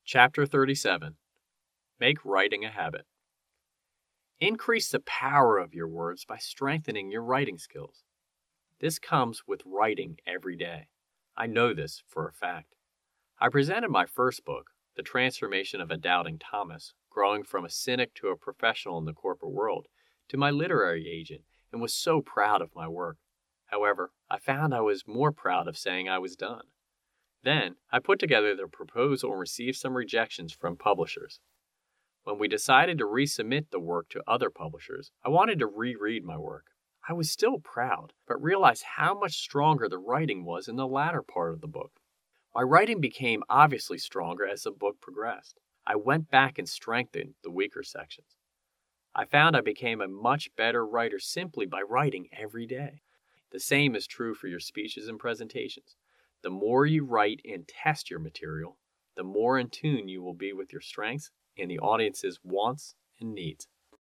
Chapter 37. Make Writing a Habit. Increase the power of your words by strengthening your writing skills. This comes with writing every day. I know this for a fact. I presented my first book, The Transformation of a Doubting Thomas, Growing from a Cynic to a Professional in the Corporate World, to my literary agent and was so proud of my work. However, I found I was more proud of saying I was done. Then, I put together the proposal and received some rejections from publishers. When we decided to resubmit the work to other publishers, I wanted to reread my work. I was still proud, but realized how much stronger the writing was in the latter part of the book. My writing became obviously stronger as the book progressed. I went back and strengthened the weaker sections. I found I became a much better writer simply by writing every day. The same is true for your speeches and presentations. The more you write and test your material, the more in tune you will be with your strengths and the audience's wants and needs.